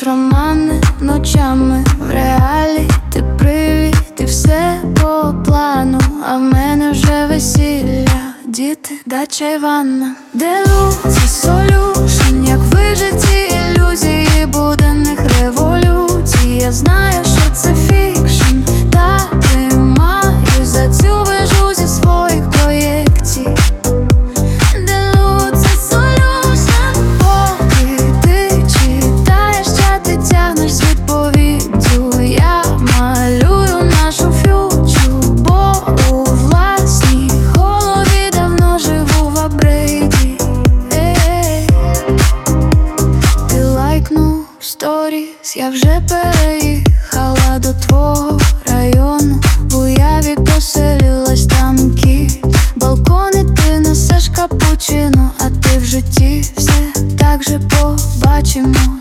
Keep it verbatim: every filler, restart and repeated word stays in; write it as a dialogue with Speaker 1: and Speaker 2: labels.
Speaker 1: Пишеш романи ночами, в реалі ти привіт, і все по плану. А в мене вже весілля, діти, дача й ванна. Делюкс, солюшн, як вижиті ілюзії буденних революцій. Я знаю, що це фікшн, та тримаю за цю вежу зі своїх проєкцій. Делюкс, солюшн, поки ти читаєш чати, тягнеш з відповіддю. Я малюю нашу ф'ючу, бо у власній голові давно живу в апгрейді. Ти лайкнув сторіс, я вже переїхала до твого району. В уяві поселилась там кіт. Балкони ти несеш капучино, а ти в житті все так же побачимо.